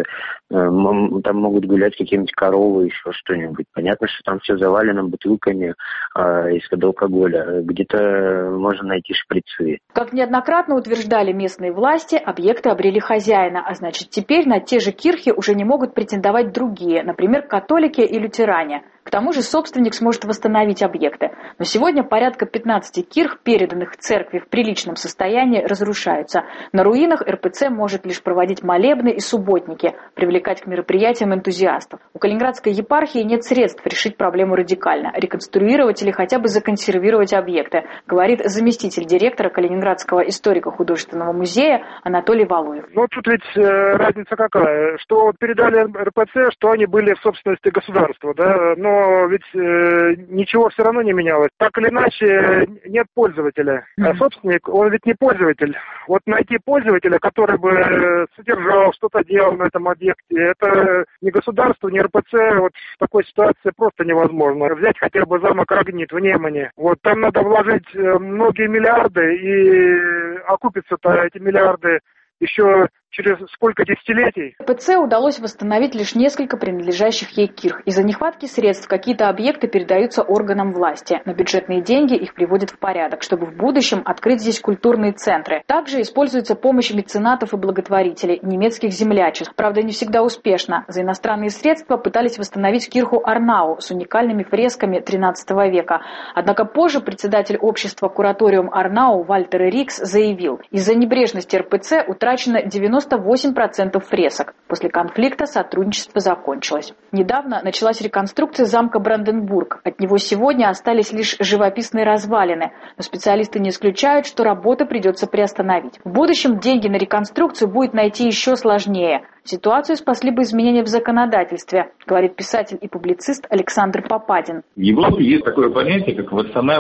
там могут гулять какие-нибудь коровы, еще что-нибудь. Понятно, что там все завалено бутылками из-под алкоголя. Где-то можно найти шприцы. Как неоднократно утверждали местные власти, объекты обрели хозяина, а значит, теперь на те же кирхи уже не могут претендовать другие, например, католики и лютеране. К тому же собственник сможет восстановить объекты. Но сегодня порядка 15 кирх, переданных церкви в приличном состоянии, разрушаются. На руинах РПЦ может лишь проводить молебны и субботники, привлекать к мероприятиям энтузиастов. У Калининградской епархии нет средств решить проблему радикально, реконструировать или хотя бы законсервировать объекты, говорит заместитель директора Калининградского историко-художественного музея Анатолий Валуев. Тут ведь разница какая, что передали РПЦ, что они были в собственности государства, да, но ведь ничего все равно не менялось. Так или иначе, нет пользователя. А собственник, он ведь не пользователь. Вот найти пользователя, который бы содержал, что-то делал на этом объекте, это ни государство, ни РПЦ вот в такой ситуации просто невозможно. Взять хотя бы замок Рогнит в Немане. Вот там надо вложить многие миллиарды, и окупятся-то эти миллиарды еще через сколько десятилетий? РПЦ удалось восстановить лишь несколько принадлежащих ей кирх. Из-за нехватки средств какие-то объекты передаются органам власти. На бюджетные деньги их приводят в порядок, чтобы в будущем открыть здесь культурные центры. Также используется помощь меценатов и благотворителей, немецких землячеств. Правда, не всегда успешно. За иностранные средства пытались восстановить кирху Арнау с уникальными фресками XIII века. Однако позже председатель общества «Кураториум Арнау» Вальтер Рикс заявил, из-за небрежности РПЦ утрачено 98% фресок. После конфликта сотрудничество закончилось. Недавно началась реконструкция замка Бранденбург. От него сегодня остались лишь живописные развалины, но специалисты не исключают, что работы придется приостановить. В будущем деньги на реконструкцию будет найти еще сложнее. Ситуацию спасли бы изменения в законодательстве, говорит писатель и публицист Александр Попадин. В Европе есть такое понятие, как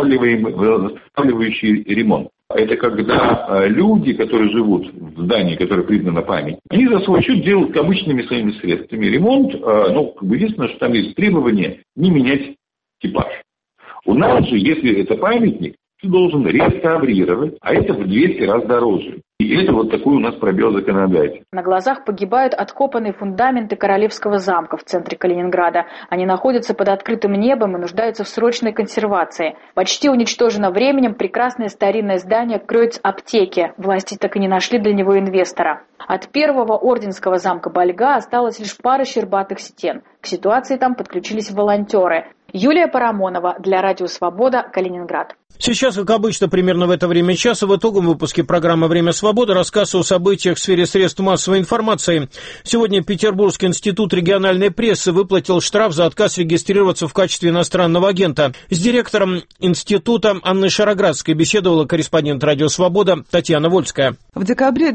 восстанавливающий ремонт. Это когда люди, которые живут в здании, которое признано память, они за свой счет делают обычными своими средствами ремонт. Единственное, что там есть требование не менять типаж. У нас же, если это памятник, ты должен реставрировать, а это в 200 раз дороже. И это вот такой у нас пробел законодательства. На глазах погибают откопанные фундаменты Королевского замка в центре Калининграда. Они находятся под открытым небом и нуждаются в срочной консервации. Почти уничтожено временем прекрасное старинное здание Кройц-аптеки. Власти так и не нашли для него инвестора. От первого орденского замка Больга осталась лишь пара щербатых стен. К ситуации там подключились волонтеры. Юлия Парамонова для Радио Свобода, Калининград. Сейчас, как обычно, примерно в это время часа, в итоговом выпуске программы «Время свободы» рассказ о событиях в сфере средств массовой информации. Сегодня Петербургский институт региональной прессы выплатил штраф за отказ регистрироваться в качестве иностранного агента. С директором института Анной Шароградской беседовала корреспондент «Радио Свобода» Татьяна Вольская. В декабре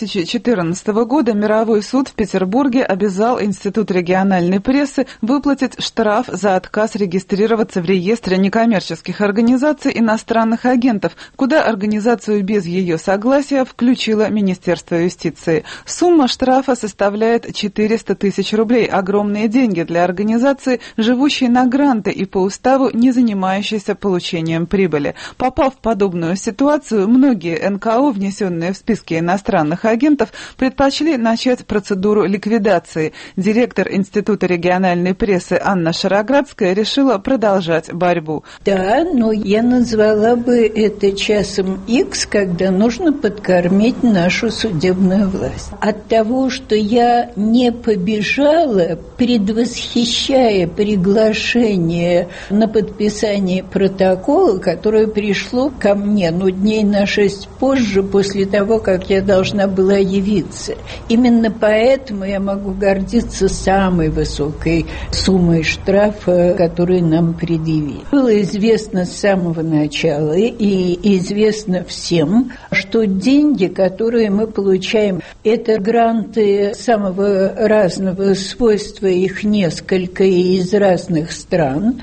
2014 года Мировой суд в Петербурге обязал Институт региональной прессы выплатить штраф за отказ регистрироваться в реестре некоммерческих организаций иностранных агентов, куда организацию без ее согласия включило Министерство юстиции. Сумма штрафа составляет 400 тысяч рублей. Огромные деньги для организации, живущей на гранты и по уставу не занимающейся получением прибыли. Попав в подобную ситуацию, многие НКО, внесенные в списки иностранных агентов, предпочли начать процедуру ликвидации. Директор Института региональной прессы Анна Шароградская решила продолжать борьбу. Да, но я назвала бы это часом X, когда нужно подкормить нашу судебную власть. От того, что я не побежала, предвосхищая приглашение на подписание протокола, которое пришло ко мне, дней на 6 позже, после того, как я должна была явиться. Именно поэтому я могу гордиться самой высокой суммой штрафа, которую нам предъявили. Было известно с самого начала, начала, и известно всем, что деньги, которые мы получаем, это гранты самого разного свойства, их несколько из разных стран,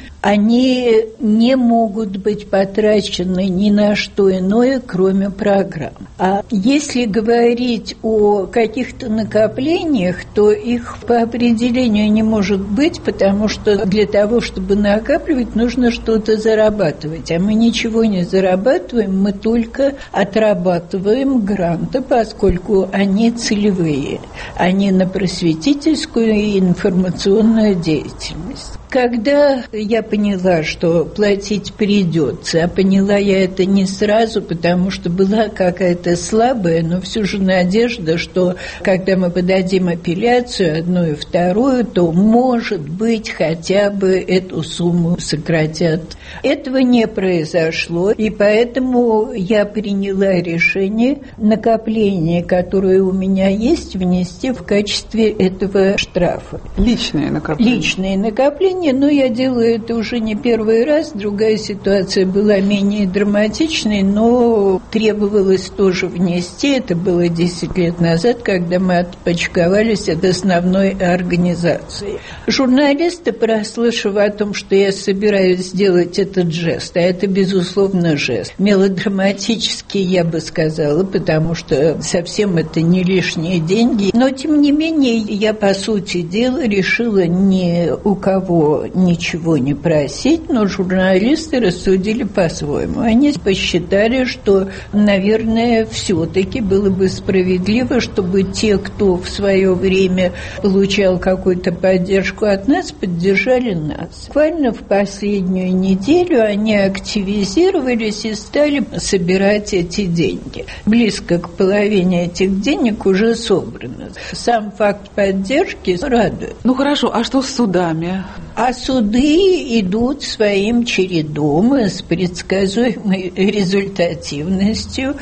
они не могут быть потрачены ни на что иное, кроме программ. А если говорить о каких-то накоплениях, то их по определению не может быть, потому что для того, чтобы накапливать, нужно что-то зарабатывать. А мы ничего не зарабатываем, мы только отрабатываем гранты, поскольку они целевые. Они на просветительскую и информационную деятельность. Когда я поняла, что платить придется, а поняла я это не сразу, потому что была какая-то слабая, но все же надежда, что когда мы подадим апелляцию, одну и вторую, то, может быть, хотя бы эту сумму сократят. Этого не произошло, и поэтому я приняла решение накопление, которое у меня есть, внести в качестве этого штрафа. Личные накопления? Личные накопления. Но я делаю это уже не первый раз. Другая ситуация была менее драматичной, но требовалось тоже внести. Это было 10 лет назад, когда мы отпочковались от основной организации. Журналисты, прослышав о том, что я собираюсь сделать этот жест, а это, безусловно, жест, мелодраматический, я бы сказала, потому что совсем это не лишние деньги. Но, тем не менее, я, по сути дела, решила ни у кого ничего не просить, но журналисты рассудили по-своему. Они посчитали, что, наверное, все-таки было бы справедливо, чтобы те, кто в свое время получал какую-то поддержку от нас, поддержали нас. Буквально в последнюю неделю они активизировались и стали собирать эти деньги. Близко к половине этих денег уже собрано. Сам факт поддержки радует. Ну хорошо, а что с судами? А суды идут своим чередом с предсказуемой результативностью,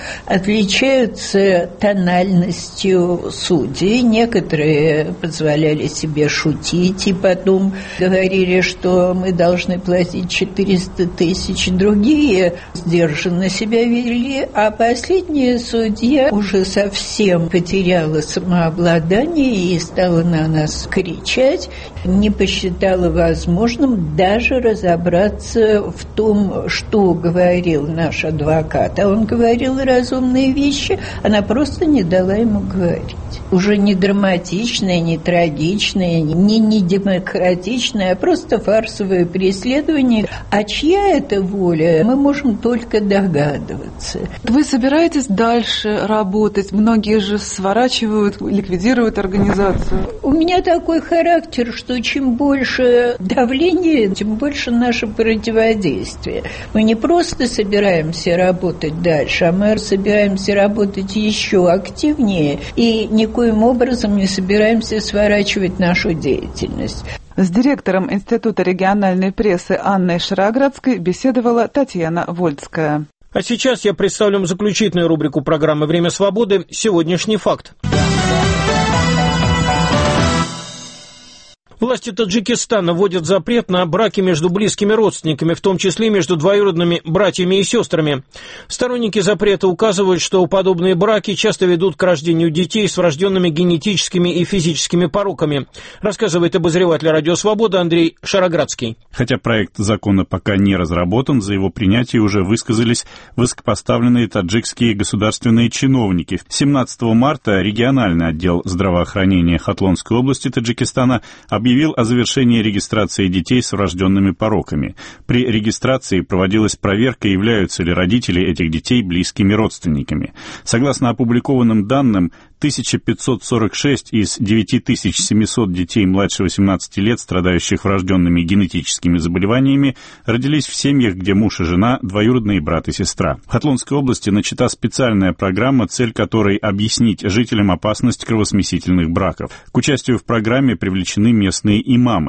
отличаются тональностью судей. Некоторые позволяли себе шутить и потом говорили, что мы должны платить 400 тысяч, другие сдержанно себя вели, а последняя судья уже совсем потеряла самообладание и стала на нас кричать, не посчитала возможным даже разобраться в том, что говорил наш адвокат. А он говорил разумные вещи, она просто не дала ему говорить. Уже не драматичное, не трагичное, не демократичное, а просто фарсовое преследование. А чья это воля, мы можем только догадываться. Вы собираетесь дальше работать? Многие же сворачивают, ликвидируют организацию. У меня такой характер, что чем больше давление, тем больше наше противодействие. Мы не просто собираемся работать дальше, а мы собираемся работать еще активнее и никоим образом не собираемся сворачивать нашу деятельность. С директором Института региональной прессы Анной Шароградской беседовала Татьяна Вольская. А сейчас я представлю вам заключительную рубрику программы «Время свободы» «Сегодняшний факт». Власти Таджикистана вводят запрет на браки между близкими родственниками, в том числе между двоюродными братьями и сестрами. Сторонники запрета указывают, что подобные браки часто ведут к рождению детей с врожденными генетическими и физическими пороками, рассказывает обозреватель «Радио Свобода» Андрей Шароградский. Хотя проект закона пока не разработан, за его принятие уже высказались высокопоставленные таджикские государственные чиновники. 17 марта региональный отдел здравоохранения Хатлонской области Таджикистана объявил о завершении регистрации детей с врожденными пороками. При регистрации проводилась проверка, являются ли родители этих детей близкими родственниками. Согласно опубликованным данным, 1546 из 9700 детей младше 18 лет, страдающих врожденными генетическими заболеваниями, родились в семьях, где муж и жена – двоюродные брат и сестра. В Хатлонской области начата специальная программа, цель которой – объяснить жителям опасность кровосмесительных браков. К участию в программе привлечены местные имамы.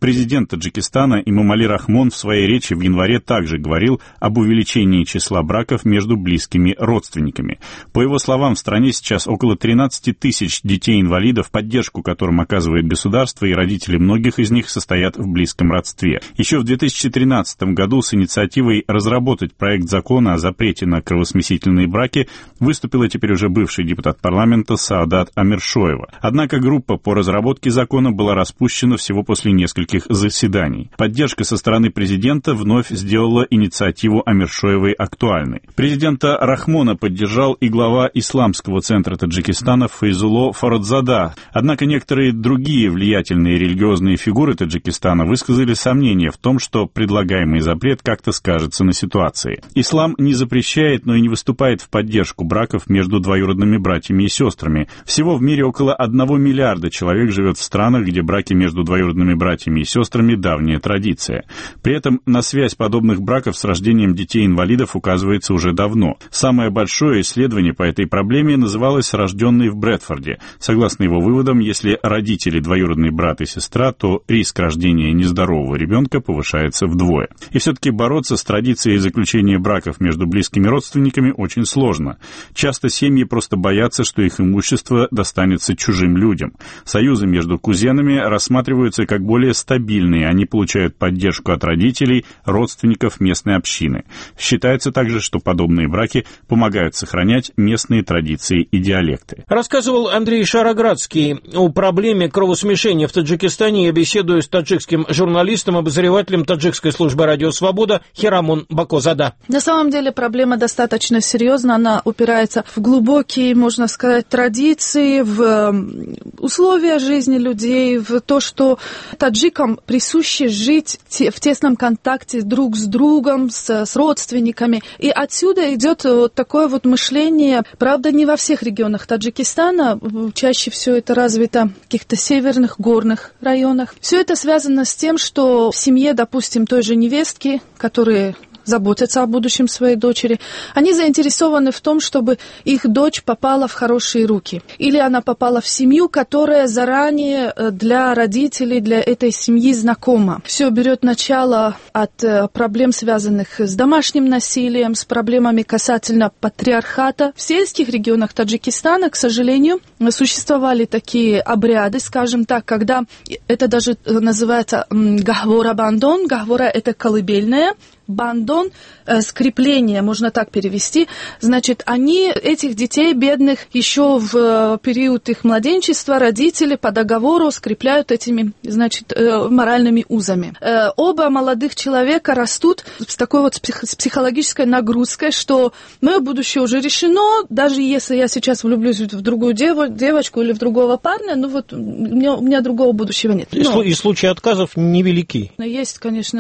Президент Таджикистана Эмомали Рахмон в своей речи в январе также говорил об увеличении числа браков между близкими родственниками. По его словам, в стране сейчас около 13 тысяч детей-инвалидов, поддержку которым оказывает государство, и родители многих из них состоят в близком родстве. Еще в 2013 году с инициативой разработать проект закона о запрете на кровосмесительные браки выступила теперь уже бывший депутат парламента Саадат Амиршоева. Однако группа по разработке закона была распущена всего после нескольких заседаний. Поддержка со стороны президента вновь сделала инициативу Амиршоевой актуальной. Президента Рахмона поддержал и глава Исламского центра Таджикистана Файзулло Фародзада. Однако некоторые другие влиятельные религиозные фигуры Таджикистана высказали сомнения в том, что предлагаемый запрет как-то скажется на ситуации. Ислам не запрещает, но и не выступает в поддержку браков между двоюродными братьями и сестрами. Всего в мире около 1 миллиарда человек живет в странах, где браки между двоюродными братьями и сестрами – давняя традиция. При этом на связь подобных браков с рождением детей-инвалидов указывается уже давно. Самое большое исследование по этой проблеме называлось «Рожденный в Брэдфорде». Согласно его выводам, если родители двоюродный брат и сестра, то риск рождения нездорового ребенка повышается вдвое. И все-таки бороться с традицией заключения браков между близкими родственниками очень сложно. Часто семьи просто боятся, что их имущество достанется чужим людям. Союзы между кузенами рассматриваются как более стабильные, они получают поддержку от родителей, родственников местной общины. Считается также, что подобные браки помогают сохранять местные традиции и диалекты. Рассказывал Андрей Шароградский о проблеме кровосмешения в Таджикистане. Я беседую с таджикским журналистом, обозревателем таджикской службы «Радио Свобода» Хирамун Бакозада. На самом деле проблема достаточно серьезна. Она упирается в глубокие, можно сказать, традиции, в условия жизни людей, в то, что таджикам присуще жить в тесном контакте друг с другом, с родственниками. И отсюда идет вот такое вот мышление. Правда, не во всех регионах Таджикистана. Чаще всего это развито в каких-то северных горных районах. Все это связано с тем, что в семье, допустим, той же невестки, которые заботятся о будущем своей дочери, они заинтересованы в том, чтобы их дочь попала в хорошие руки. Или она попала в семью, которая заранее для родителей, для этой семьи знакома. Все берет начало от проблем, связанных с домашним насилием, с проблемами касательно патриархата. В сельских регионах Таджикистана, к сожалению, существовали такие обряды, скажем так, когда это даже называется гахвора бандон. Гахвора — это колыбельная, бандон — скрепление, можно так перевести. Значит, они, этих детей бедных, еще в период их младенчества родители по договору скрепляют этими, значит, моральными узами. Оба молодых человека растут с такой вот с психологической нагрузкой, что мое будущее уже решено, даже если я сейчас влюблюсь в другую девочку или в другого парня, ну вот у меня другого будущего нет. И случаи отказов невелики. Есть,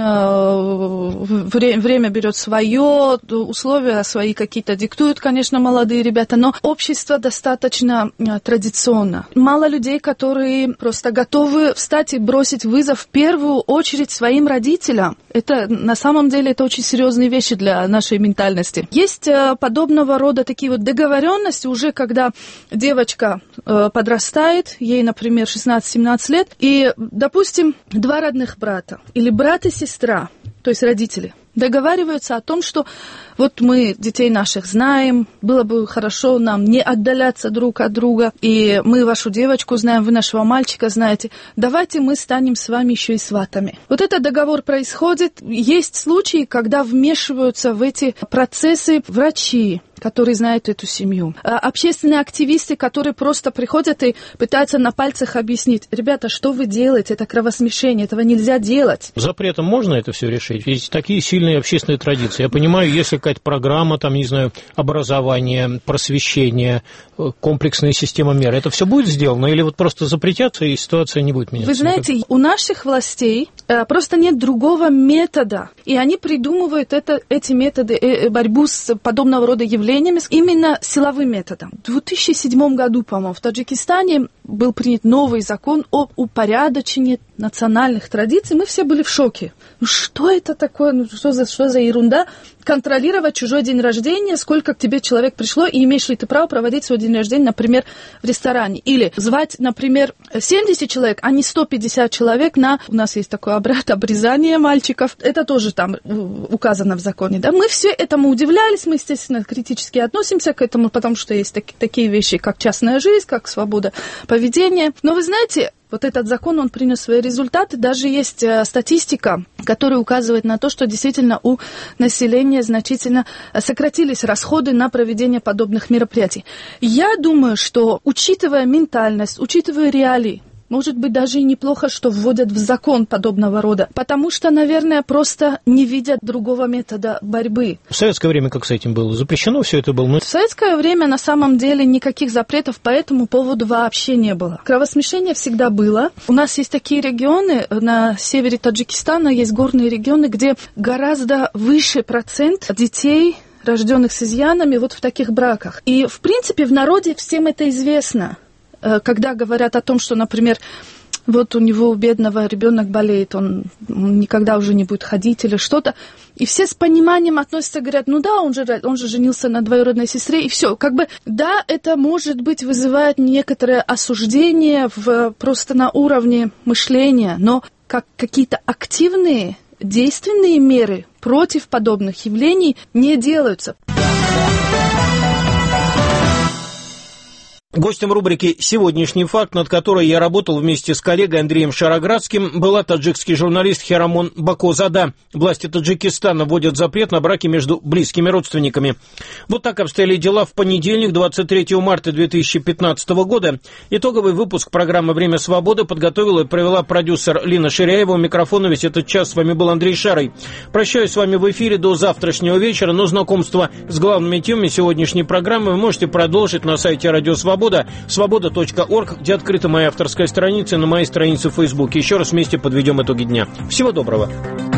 конечно, время берет свое, условия свои какие-то диктуют, конечно, молодые ребята, но общество достаточно традиционно. Мало людей, которые просто готовы встать и бросить вызов в первую очередь своим родителям. Это на самом деле это очень серьезные вещи для нашей ментальности. Есть подобного рода такие вот договоренности уже, когда девочка подрастает, ей, например, 16-17 лет, и, допустим, два родных брата или брат и сестра, то есть родители, договариваются о том, что вот мы детей наших знаем, было бы хорошо нам не отдаляться друг от друга, и мы вашу девочку знаем, вы нашего мальчика знаете, давайте мы станем с вами еще и сватами. Вот этот договор происходит. Есть случаи, когда вмешиваются в эти процессы врачи, которые знают эту семью. Общественные активисты, которые просто приходят и пытаются на пальцах объяснить: ребята, что вы делаете, это кровосмешение, этого нельзя делать. Запретом можно это все решить? Ведь такие сильные общественные традиции. Я понимаю, если какая-то программа, там, не знаю, образование, просвещение, комплексная система мер, это все будет сделано? Или вот просто запретятся, и ситуация не будет меняться? Вы знаете, у наших властей просто нет другого метода, и они придумывают эти методы, борьбу с подобного рода явлениями именно силовым методом. В 2007 году, по-моему, в Таджикистане был принят новый закон об упорядочении национальных традиций, мы все были в шоке. Ну что это такое? Ну что за ерунда? Контролировать чужой день рождения, сколько к тебе человек пришло, и имеешь ли ты право проводить свой день рождения, например, в ресторане. Или звать, например, 70 человек, а не 150 человек на... У нас есть такой обряд обрезания мальчиков. Это тоже там указано в законе. Да? Мы все этому удивлялись, мы, естественно, критически относимся к этому, потому что есть такие вещи, как частная жизнь, как свобода поведения. Но вы знаете, вот этот закон, он принес свои результаты. Даже есть статистика, которая указывает на то, что действительно у населения значительно сократились расходы на проведение подобных мероприятий. Я думаю, что, учитывая ментальность, учитывая реалии, может быть, даже и неплохо, что вводят в закон подобного рода, потому что, наверное, просто не видят другого метода борьбы. В советское время как с этим было? Запрещено все это было? В советское время, на самом деле, никаких запретов по этому поводу вообще не было. Кровосмешение всегда было. У нас есть такие регионы, на севере Таджикистана есть горные регионы, где гораздо выше процент детей, рожденных с изъянами, вот в таких браках. И, в принципе, в народе всем это известно. Когда говорят о том, что, например, вот у него, у бедного, ребенок болеет, он никогда уже не будет ходить или что-то, и все с пониманием относятся, говорят, ну да, он же женился на двоюродной сестре, и все. Как бы, да, это, может быть, вызывает некоторое осуждение просто на уровне мышления, но как какие-то активные, действенные меры против подобных явлений не делаются. Гостем рубрики «Сегодняшний факт», над которой я работал вместе с коллегой Андреем Шароградским, была таджикский журналист Хирамон Бакозада. Власти Таджикистана вводят запрет на браки между близкими родственниками. Вот так обстояли дела в понедельник, 23 марта 2015 года. Итоговый выпуск программы «Время свободы» подготовила и провела продюсер Лина Ширяева. У микрофона весь этот час с вами был Андрей Шарой. Прощаюсь с вами в эфире до завтрашнего вечера, но знакомство с главными темами сегодняшней программы вы можете продолжить на сайте Радио Свобода, свобода.орг, где открыта моя авторская страница, на моей странице в Фейсбуке. Еще раз вместе подведем итоги дня. Всего доброго.